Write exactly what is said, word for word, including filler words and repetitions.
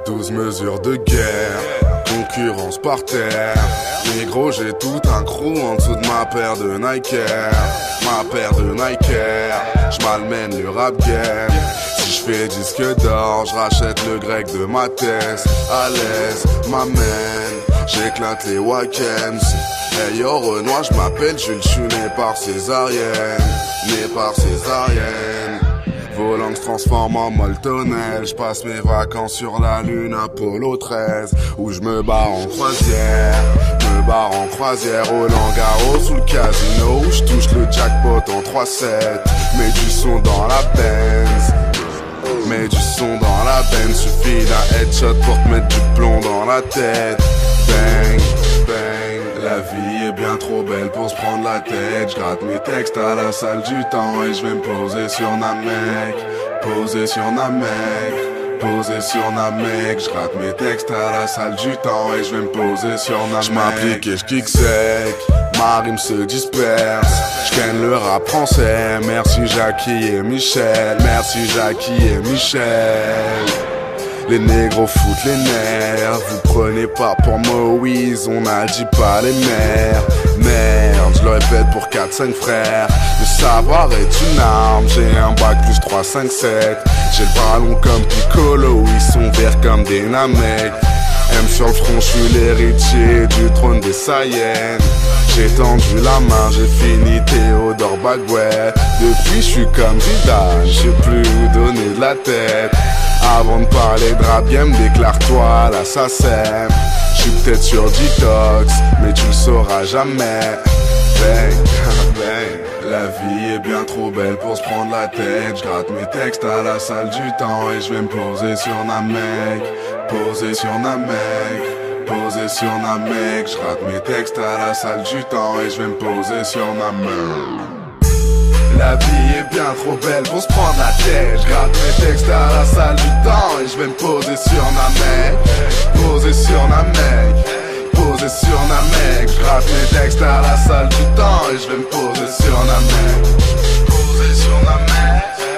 Douze mesures de guerre, concurrence par terre. Négro, j'ai tout un crew en dessous de ma paire de Nike Air. Ma paire de Nike Air, j'malmène le rap game. Si j'fais disque d'or, j'rachète le grec de ma thèse. À l'aise, m'amène, j'éclate les Wakems. Hey yo Renoir, j'm'appelle Jules, j'suis né par césarienne. Né par césarienne. Volant se transforme en moltonnel. J'passe mes vacances sur la lune Apollo treize, où j'me barre en croisière. Me barre en croisière au Langaro sous le casino, où j'touche le jackpot en trois sept. Mets du son dans la Benz. Mets du son dans la Benz. Suffit d'un headshot pour te mettre du plomb dans la tête. Bang, bang. La vie est bien trop belle pour se prendre la tête. J'gratte mes textes à la salle du temps et j'vais me poser sur Namek. Poser sur Namek. Poser sur Namek. J'gratte mes textes à la salle du temps et j'vais me poser sur Namek. J'm'applique et j'kick sec. Ma rime se disperse. J'ken le rap français. Merci Jackie et Michel. Merci Jackie et Michel. Les négros foutent les nerfs. Vous prenez pas pour Moïse, on a dit pas les mères. Merde, je le répète pour quatre cinq frères. Le savoir est une arme, j'ai un bac plus trois cinq sept. J'ai le bras long comme Piccolo, ils sont verts comme des Namek. M sur le front, je suis l'héritier du trône des Saiyans. J'ai tendu la main, j'ai fini Théodore Bagouet. Depuis je suis comme Zidane, je sais plus où donner de la tête. Avant de parler de rap game, déclare-toi l'assassin. Je suis peut-être sur detox, mais tu le sauras jamais. Bang, bang. La vie est bien trop belle pour se prendre la tête. J'gratte mes textes à la salle du temps et je vais me poser sur Namek. Poser sur Namek. Poser sur Namek. J'gratte mes textes à la salle du temps et je vais me poser sur Namek. La vie est bien trop belle pour se prendre la tête. J'gratte mes textes à la salle du temps et je vais me poser sur Namek. Poser sur Namek. Poser sur Namek. J'gratte mes textes à la salle du temps et je vais me poser sur Namek. Poser sur Namek.